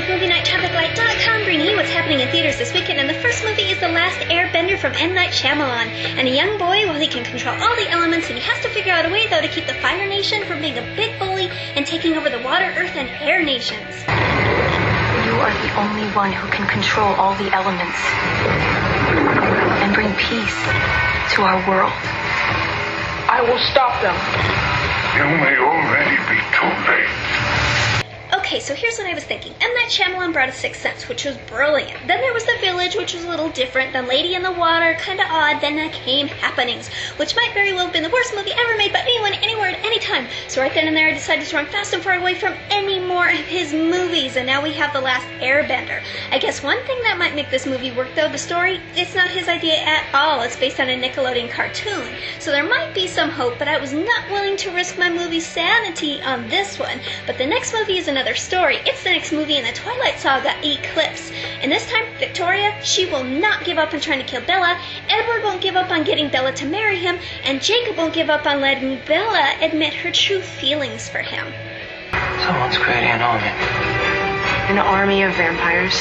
with MovieNightTrafficLight.com, bringing you what's happening in theaters this weekend. And the first movie is The Last Airbender from M. Night Shyamalan. And a young boy, well, he can control all the elements, and he has to figure out a way, though, to keep the Fire Nation from being a big bully and taking over the Water, Earth, and Air nations. You are the only one who can control all the elements and bring peace to our world. I will stop them. You may already be too late. Okay, so here's what I was thinking. M. Night Shyamalan brought us Sixth Sense, which was brilliant. Then there was The Village, which was a little different. Then Lady in the Water, kind of odd. Then came Happenings, which might very well have been the worst movie ever made by anyone, anywhere, at any time. So right then and there, I decided to run fast and far away from any more of his movies. And now we have The Last Airbender. I guess one thing that might make this movie work, though, the story, it's not his idea at all. It's based on a Nickelodeon cartoon. So there might be some hope, but I was not willing to risk my movie's sanity on this one. But the next movie is another story. It's the next movie in the Twilight Saga, Eclipse. And this time, Victoria, she will not give up on trying to kill Bella, Edward won't give up on getting Bella to marry him, and Jacob won't give up on letting Bella admit her true feelings for him. Someone's creating an army. An army of vampires.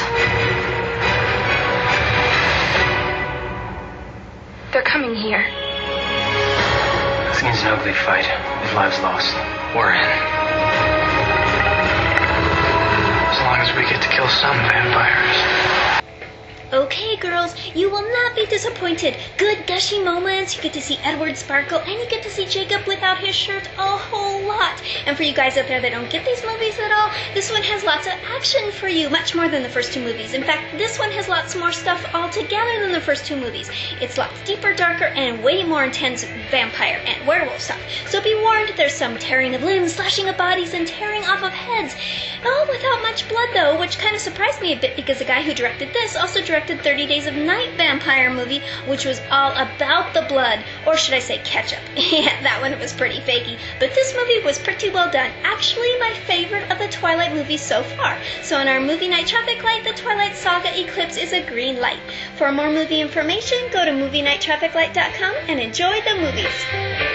They're coming here. This means an ugly fight. If lives lost, we're in. As long as we get to kill some vampires. Okay, girls, you will not be disappointed. Good gushy moments, you get to see Edward sparkle, and you get to see Jacob without his shirt a whole lot. And for you guys out there that don't get these movies at all, this one has lots of action for you, much more than the first two movies. In fact, this one has lots more stuff altogether than the first two movies. It's lots deeper, darker, and way more intense vampire and werewolf stuff. So be warned, there's some tearing of limbs, slashing of bodies, and tearing off of heads. All without much blood, though, which kind of surprised me a bit because the guy who directed this also directed 30 Days of Night vampire movie, which was all about the blood, or should I say ketchup. Yeah, that one was pretty fakey, but this movie was pretty well done. Actually, my favorite of the Twilight movies so far. So on our Movie Night Traffic Light, the Twilight Saga Eclipse is a green light. For more movie information, go to MovieNightTrafficLight.com and enjoy the movies.